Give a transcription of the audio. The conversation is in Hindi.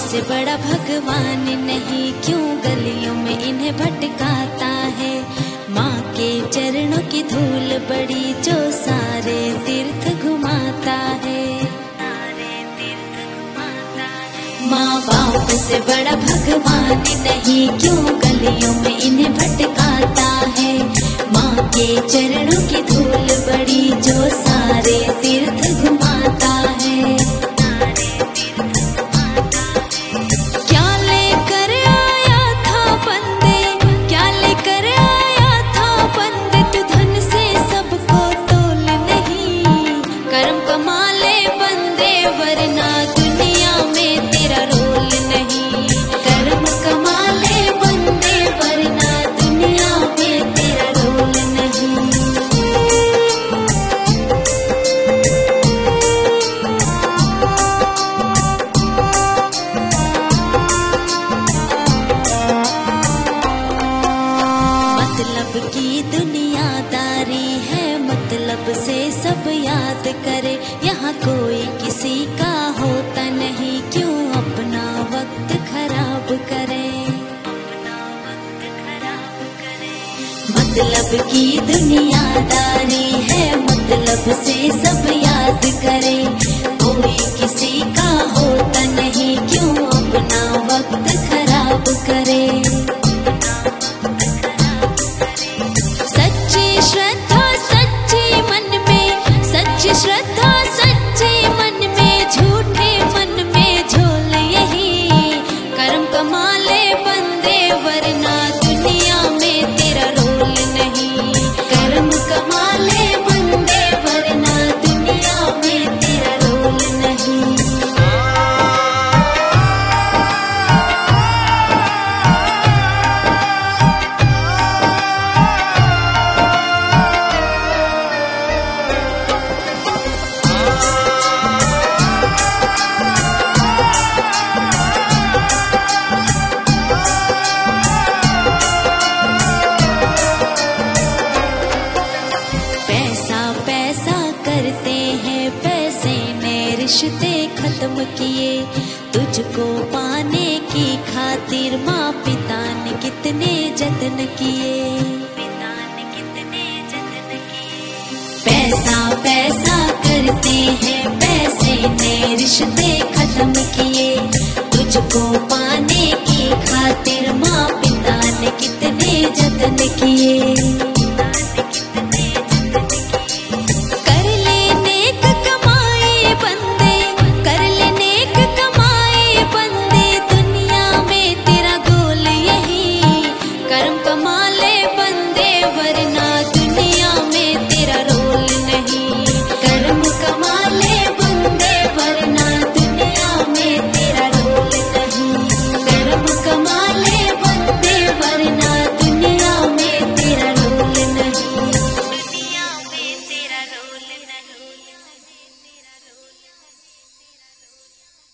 से बड़ा भगवान नहीं, क्यों गलियों में इन्हें भटकाता है। माँ के चरणों की धूल बड़ी, जो सारे तीर्थ घुमाता है। माँ बाप से बड़ा भगवान नहीं, क्यों गलियों में इन्हें भटकाता है। माँ के चरणों की धूल बड़ी, जो सारे तीर्थ घुमाता है। मतलब की दुनियादारी है, मतलब से सब याद करे। यहाँ कोई किसी का होता नहीं, क्यों अपना वक्त खराब करे। मतलब की दुनियादारी है, मतलब से सब याद करे। कोई किसी का होता नहीं, क्यों अपना वक्त खराब करे। श्रद्धा सच्चे मन में, झूठे मन में झोल यही। कर्म कमा ले बंदे, वरना दुनिया में तेरा रोल नहीं। कर्म कमा ले बंदे, वरना दुनिया में तेरा रोल नहीं। करते हैं पैसे ने रिश्ते खत्म किए। तुझको पाने की खातिर माँ पिता ने कितने जतन किए। पैसा पैसा करते हैं पैसे ने रिश्ते